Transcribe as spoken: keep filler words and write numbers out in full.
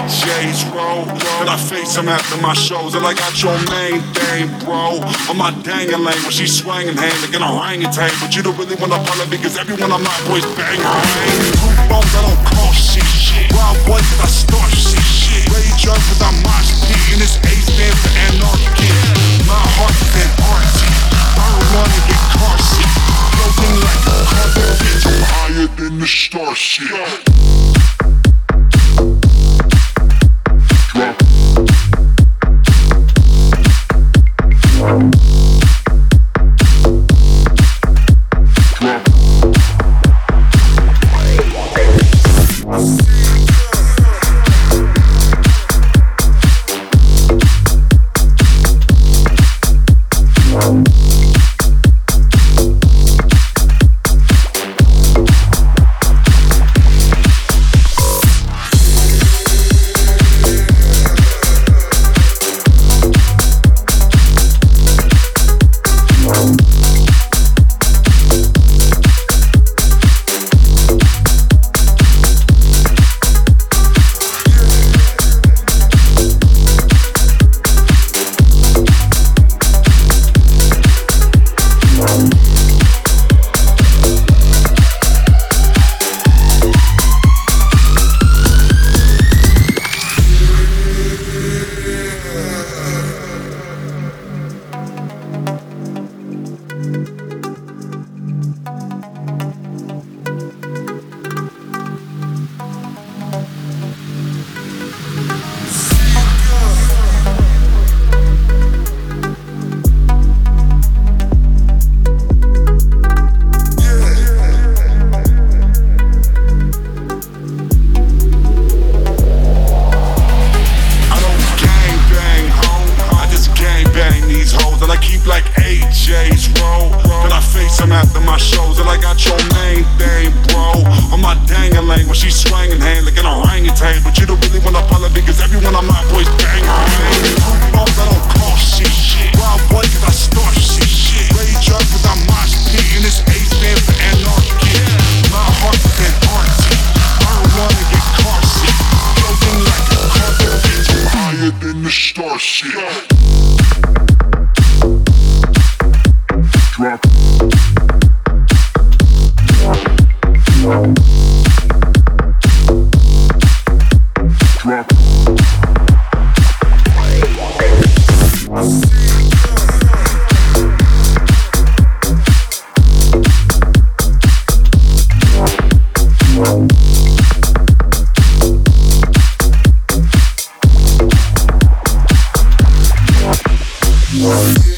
J's roll. And I face them after my shows. And I got your main thing, bro. On my dangin' lane when she swinging hand like an orangutan. But you don't really wanna follow because every one of my boys bang her hang. Two bones, I don't call shit. Wild boy, cause I start shit. shit. Rage up cause I mosh pit. And this A stands for anarchy. My heart is an artsy. I don't wanna get car seat. Floating like a carpet bitch. I'm higher than the star shit. Drop. After my shows, and I got your main thing, bro. On my dangin' lane when she swinging hand like an orangutan. But you don't really wanna follow because every one of my boys bang her hang. Two bones, I don't call shit. Wild boy, cause I start shit. shit. Rage up cause I mosh pit. And this A stands for anarchy. My heart is an artsy. I don't wanna get car seat. Floating like a carpet bitch. I'm higher than the star shit. Drop. Drop. Right.